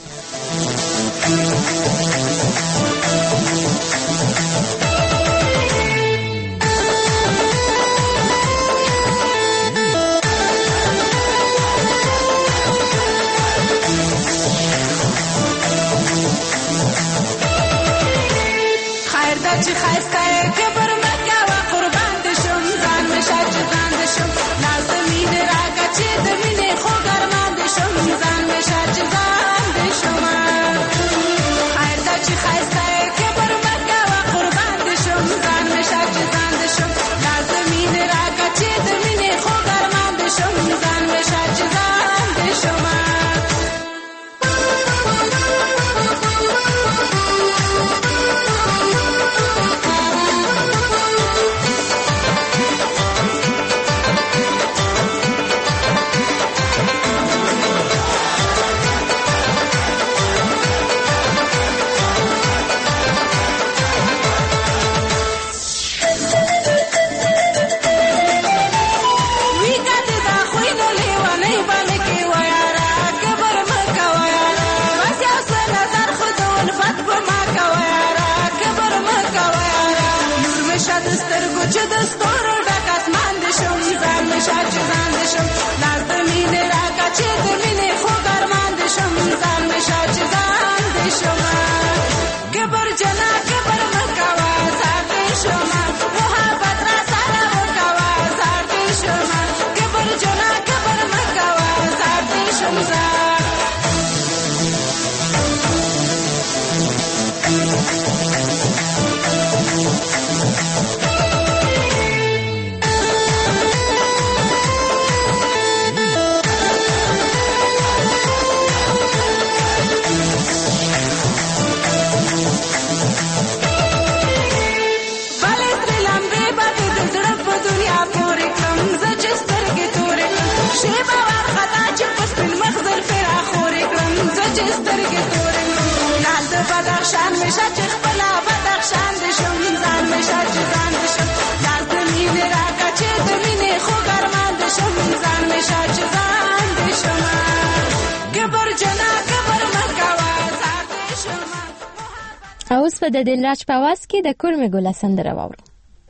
خیر دا چې خایسته کې پر مکه وا قربان دي شم ځان مشا چې ځان دي شم لازمي نه راګه چې د مینې خو ګرمان دي شم ځان مشا چې ځان دي شم خیر چې سترګې تورې لال د بدخشان مې شه چې خپله بدخشان دې شم ځان مې شه چې ځان دې شم لال د مینې راکړه چې د مینې خوږ ارمان دې شم ځان مې شه چې ځان دې شم کبر جنا کبر مه کوه ځان دې شم. او اوس په د دلراج په اواز کې د کورمې ګله سندره واورو.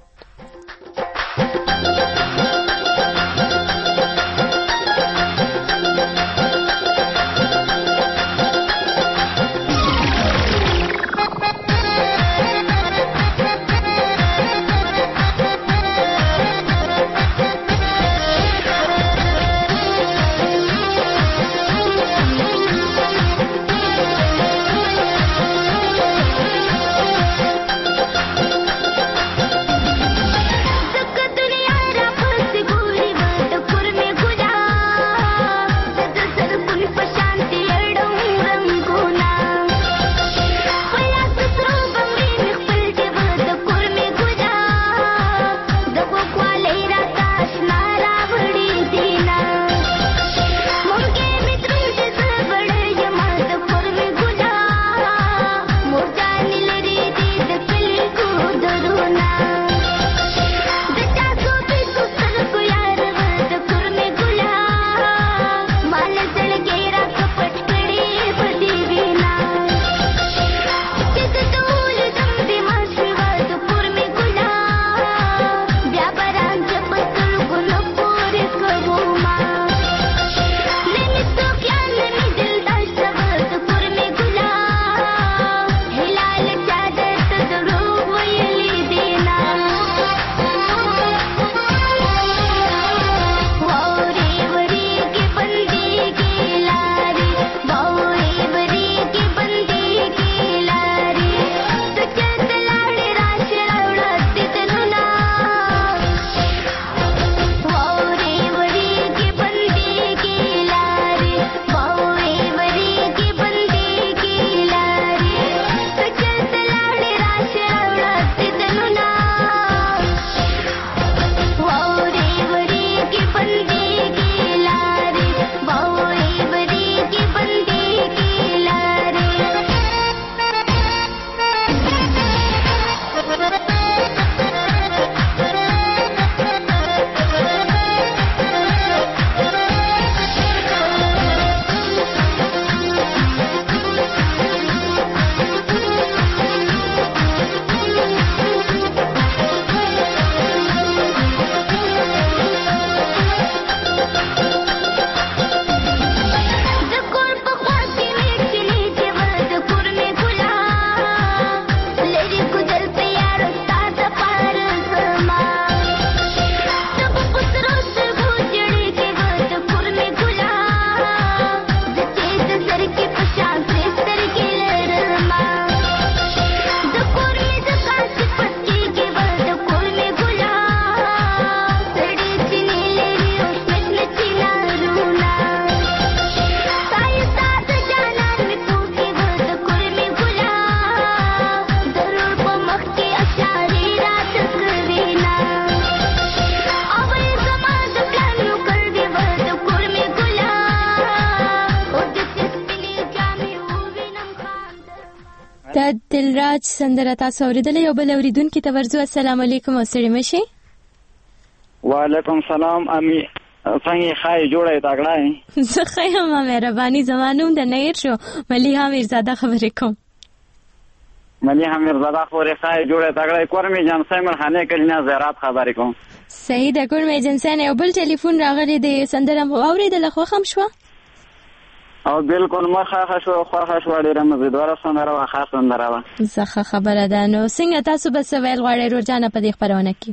دلراج سندره تاسو اوریدلې یو بل اوریدونکي ته ورځو. السلام علیکم او ستړي مشي. وعلیکم سلام امي څنګه خای جوړه تاګړای زه خیم مهرباني زمانوم د نیر شو مليحه میرزاده خبرې کوم. مليحه میرزاده خبرې خای جوړه تاګړای کورمې جان سیمر خانه کلینا زیارات خبرې کوم. صحیح د کورمې جنسان یو بل ټلیفون راغلی د سندره اوریدل خو هم شو او بالکل مخه شو خوخه شو ډیره مزیدواره سندره وا خاص سندره وا. زخه خبره ده. نو څنګه تاسو بس ویل غواړئ روزانه په دې خبرونه کې؟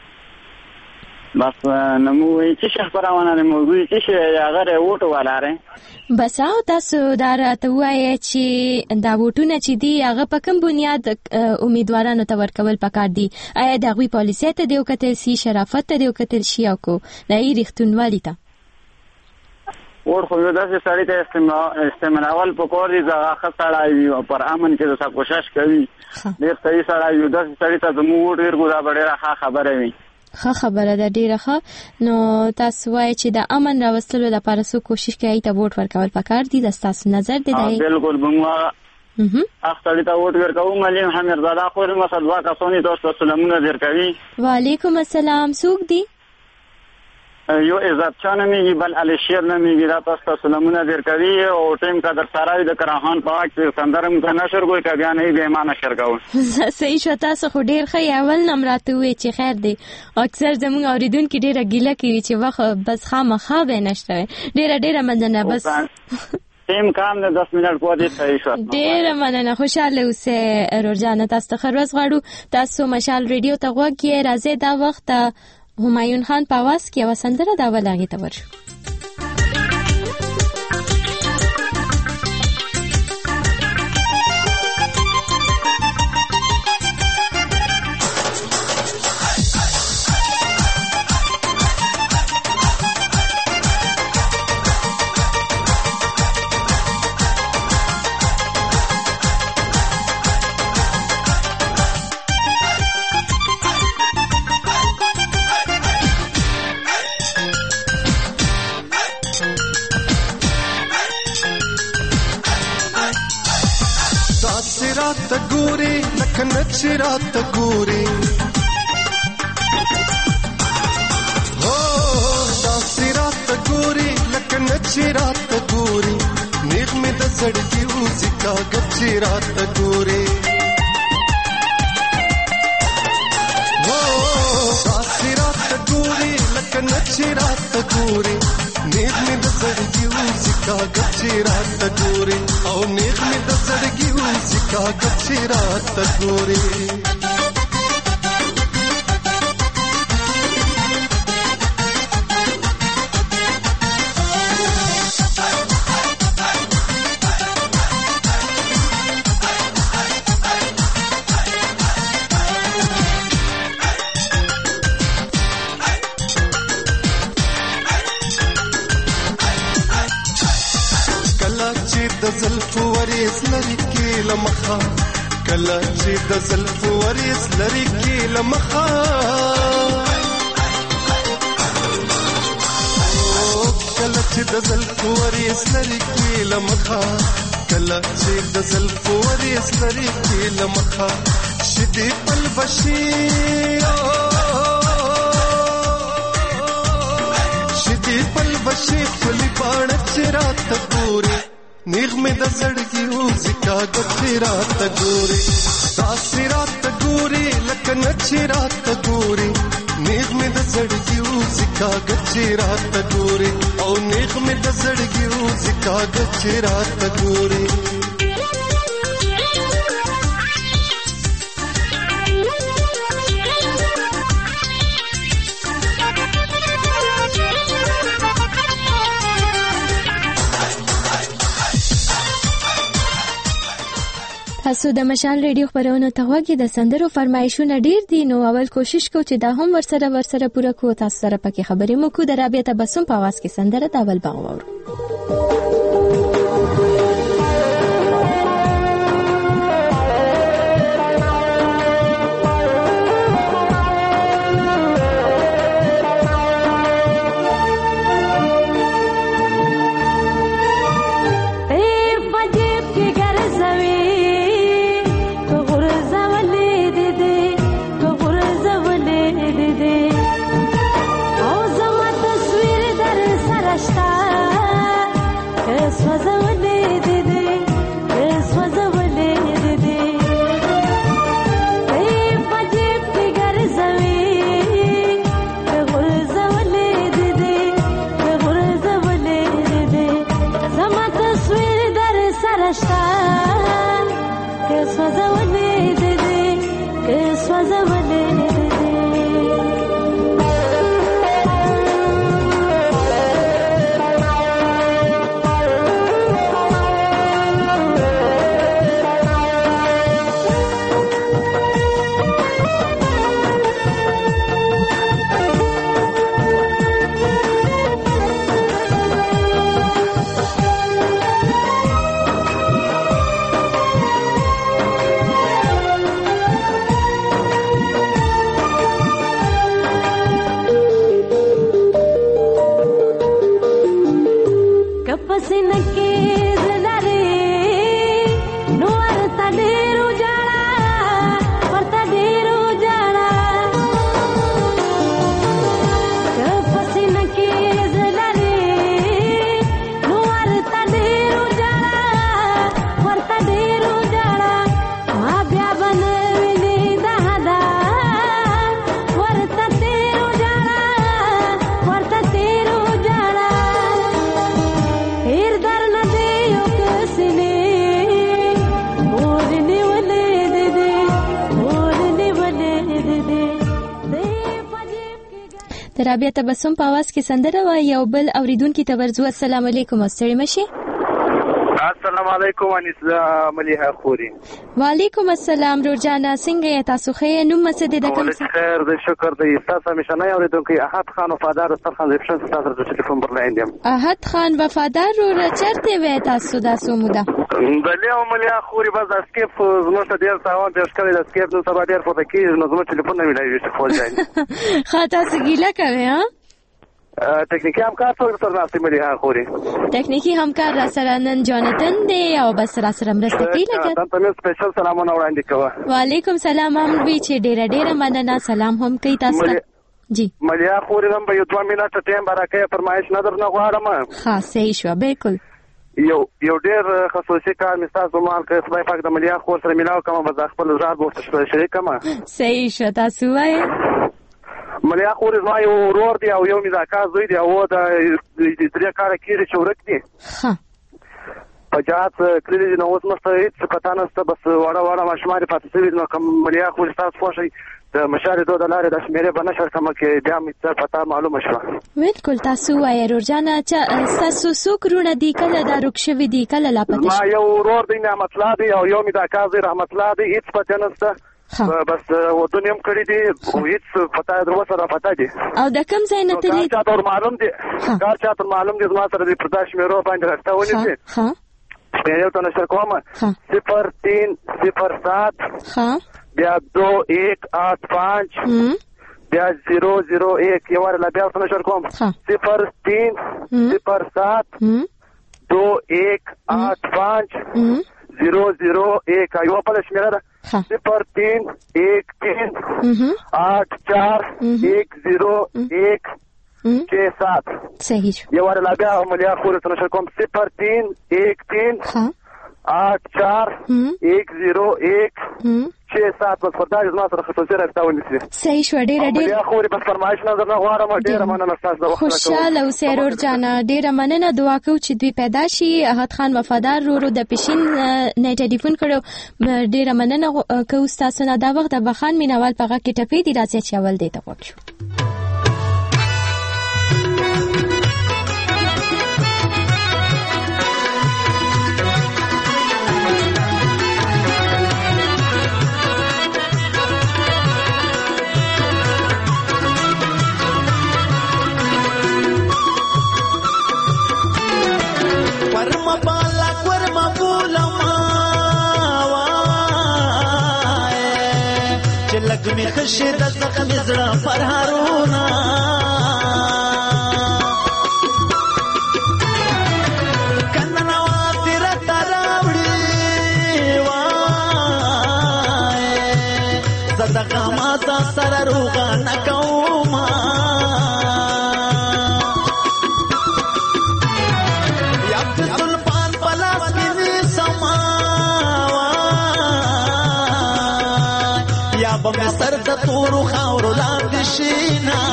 بس نمو چې خبرونه موضوع چې هغه وټو ولاره بس او تاسو دا راته وایي چې دا وټونه چې دی هغه په کوم بنیاد امیدوارانو ته ورکول پکار دي؟ آیا د غوي پالیسي ته دیو کتل سي شرافت ته دیو کتل شي او کو نه ریښتونوالي ته اور خو یو داسې سړی ته استعمالول پکور دي زغه خسړای وي پر امن کې د کوشش کوي ډېر صحیح سړی یو داسې سړی ته زموږ ډېر ګوډه ډېره ښه خبره وي ښه خبره ده، ډیره ښه. نو تاسو وایي چې د امن راوستلو لپاره څو کوشش کوي ته ووټ ورکول پکار دي، د تاسو نظر دی؟ بالکل بموا اختری ته ووټ ورکوم. علي محمد زاده خو مسعود وا کسونی تاسو سلامونه درکوي. وعلیکم السلام. څوک دی؟ یو عزت چانه میگی بل علی شیر نمیگی دا تاسو سلامونه درکوي او ټیم کا در سارای د کراهان پاک سندره مو نشر کوی ک بیان ای به ایمان نشر کوي. صحیح شو. تاسو خو ډیر ښه اول نمراته وی چې خیر دی. اکثر زموږ اوریدونکو ډیره ګیله کوي چې وخت بس خامخا به نشته. ډیره ډیره مننه. بس ټیم کام نه دس منټ کو دي صحیح شو. ډیره مننه. خوشاله اوسه ورجانه. تاسو ته خروز غواړو. تاسو مشال ریډیو ته غوږی راځي. دا وخت همایون خان په आवाज کې یو سندره دا ولغې ته ورشو. تګوري لکه نچرا تګوري هو داسې را تګوري لکه نچرا تګوري نیغ مې د زړګي وزکا ګچرا تګوري هو داسې را تګوري لکه نچرا تګوري نیغ مې د زړګي وزکا ګچرا تګوري او نیغ مې د زړګي وزکا ګچرا تګوري زلفو وریس لری کې لمخا کله چې د زلفو وریس لری کې لمخا کله چې د زلفو وریس لری کې لمخا کله چې د زلفو وریس لری کې لمخا شدی پل بشي شدی پل بشي فلی باڼ چرات پوری نیغ میں د زړګي وزکا ګچرا تګوري داسې را تګوري لکه نچرا تګوري نیغ میں د زړګي وزکا ګچرا تګوري او نیغ میں د زړګي وزکا ګچرا تګوري تاسو د مشال ریډیو خبرونه ته غوږی د سندرو فرمایشونه ډیر دي نو اول کوشش کو چې دا هم ورسره ورسره پوره کو تاسو سره پکې خبرې مو کو د رابطه تبسم په आवाज کې سندره دا ول باور ترابیا تبسم په आवाज کې سندره وای یو بل اوریدونکو ته ورزو. السلام علیکم ستړي مشي. السلام علیکم انیس مليحه خوري. وعلیکم السلام روجانا څنګه تاسو خې نوم مسد د کوم څه خیر د شکر د تاسو مشنه اوریدونکو احد خان وفادار سرخان زفشن تاسو د ټلیفون پر لاین دیم. احد خان وفادار رو چرته وې تاسو د سومودا بلې مليحه خوري بس اسکیپ زموږ ته ډیر تاوان پیښ کړی د اسکیپ نو سبا ډیر فوټه کې نو زموږ ټلیفون نه ویلای شي خو ځای خاطر سګیلا کوي ها ټکنیکی همکار څو تر ناسي مليحه خوري. ټکنیکی همکار را سره نن جانتن دی او بس را سره مرسته کوي لګا. تاسو ته سپیشل سلامونه وړاندې کوم. وعلیکم سلام هم وی چې ډیر ډیر مننه سلام هم کوي تاسو ته. جی مليحه خوري هم به یو دوه منټه ټیم برکه فرمایش نظر نه غواړم. ها صحیح شو بالکل. یو یو ډیر خصوصي کار مستاز مال کې خدای پاک د مليحه خور سره ملاو کوم به خپل زړه بوخت شریک کما. صحیح شو تاسو وای. مليحه خور زما یو ورور دی او یو مزاکا زوی دی او د دې کار کېږي چې ورک دی. ها پجات کړی نو اوس مست هیڅ پتا نشته بس وړه وړه ماشماري پاتې شوی نو کوم مليحه خور تاسو خوشي د مشاري دوه دلاره د شمیره بنشر کوم کې بیا مې پتا معلومه شوه. بالکل تاسو وای ورجانا چې تاسو سوکرونه دی کله دا رخصوي دی کله لا پته. ما یو ورور دی نعمت الله دی او یو مزاکا زوی رحمت الله دی هیڅ پتا نشته. بس ودونیم کړی دی او هیڅ پتا درو سره پتا دی. او د کوم ځای نه تللی؟ کار چاته معلوم دی. کار چاته معلوم دی زما سره د پرداش مې رو باندې راځته ونی دی. ها یو ته نشر کوم صفر तीन صفر सात हाँ बया दो एक आठ पाँच बया जीरो जीरो एक ये वाला बया ته نشر کوم صفر तीन صفر सात दो एक आठ पाँच जीरो जीरो एक یو په شمیره ده صفر तीन एक तीन आठ चार एक जीरो एक छह सात. صحیح. یو ور لا بیا مليحه خور ته نشر کوم صفر तीन एक तीन आठ चार एक जीरो एक छह सात بس خدای زما سره خصوصي راځه ونیسي. صحیح شو ډیر ډیر. مليحه خور بس فرمایش نظر نه غواړم ډیر مننه تاسو د وخت خوشاله او سرور جانا ډیر مننه دعا کوم چې دوی پیدا شي. احد خان وفادار رو د پښین نه ټلیفون کړو ډیر مننه کوم تاسو نه دا وخت د بخان مینوال پغه کې ټپې دی راځي چې اول دی ته وښو. لګمې خشه د زخم زړه فرهارونه کنه نو تیر تراوړي وای صدقه ما تا سره روغه نکوما یا ټول پان پلاس کې سما بم سر د تور خاور لاندې شینا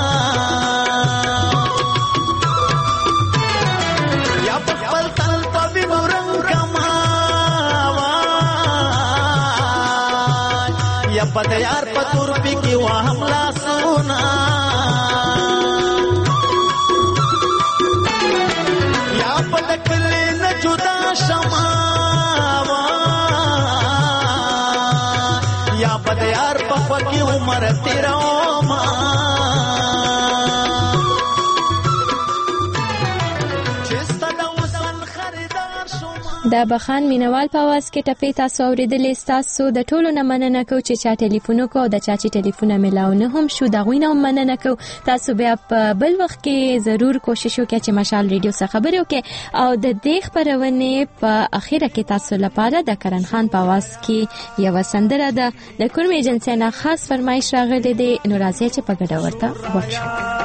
یا خپل تل په وینورنګ کما یا په یار په تور پی کې وهم لا سونا یا په کله نه جدا شما یا په یار په فقې عمر تیروما د بخان مینوال په आवाज کې ټپې تاسو اوریدلې. تاسو د ټولو نه مننه کوم چې چا ټلیفون وکړو د چا چې ټلیفون ملاو نه هم شو دا غوینه مننه کوم. تاسو بیا په بل وخت کې ضرور کوشش وکړئ چې مشال ریډیو څخه خبرې وکړئ او د دې خبرونه په اخیره کې تاسو لپاره د کرن خان په आवाज کې یو سندره ده د کوم ایجنسی نه خاص فرمایش راغلی دی نو راځي چې په ګډه ورته وښو.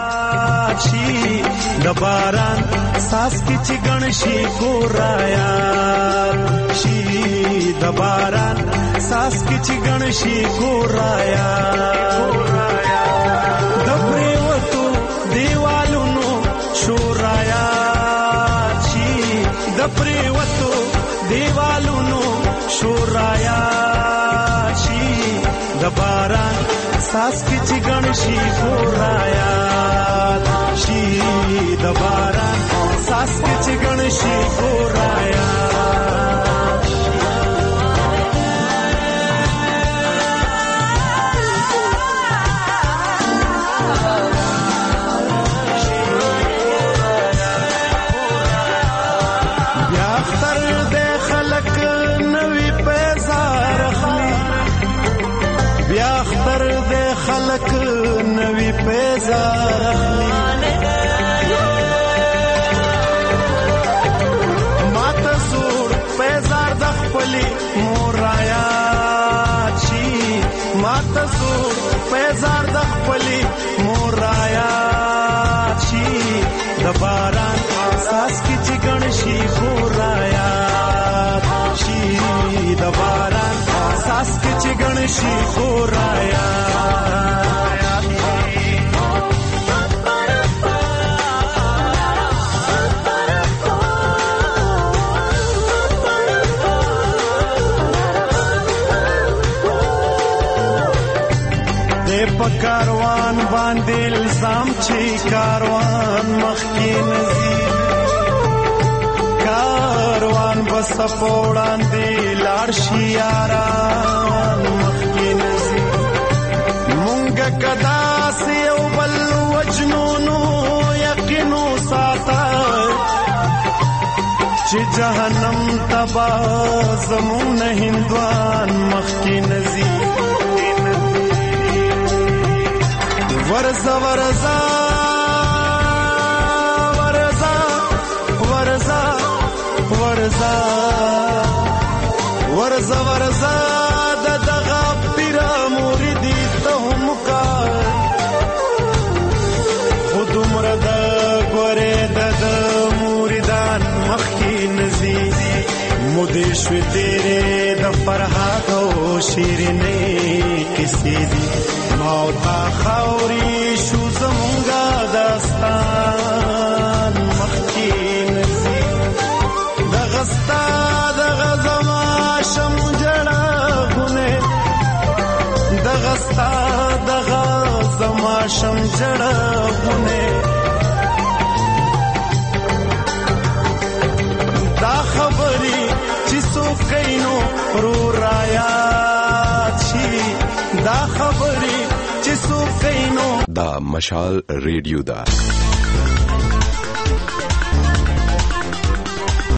د باران ساس کې چې غنشي ګورایا شي د باران ساس کې چې غنشي ګورایا د پریوتو دیوالونو شورایا شي د پریوتو دیوالونو شورایا شي د باران ساس کې چې ګڼ شي ګورایات شي د باران ساس کې چې ګڼ شي ګورایات بیا اختر دې خلک نوی پیزار اخلي بیا اختر دې خلک نوی پیزار اخلي ماته زور پیزار د خپلې مور آیات شي ماته زور پیزار د خپلې مور آیات شي د باران ساس کې چې ګڼ شي خورایات شي د باران ساس کې چې ګڼ شي خورایات په کاروان باندې الزام چې کاروان مخکې نزي کاروان بس په وړاندې لاړ شي یاران مخکې نزي مونږ کدا سي او بل وجنونو یقینو ساته چې جهنم تبا زمون هندوان مخکې نزي ورزا ورزا ورزا ورزا ورزا ورزا ورزا د دغه پیرا موریدی ته هم کار خود مرد ګوره د موریدان مخکې نزي مودې شوې تیرې د فرحات او شیرینې کیسې دي او تا خاوري شو زمونږه داستان مخکې نزي دغه ستا دغه زما شم جړه دغه ستا دغه زما شم جړه دا خبرې چې څوک کوي نو رو رايات شي دا خبرې دا مشال ریډیو دا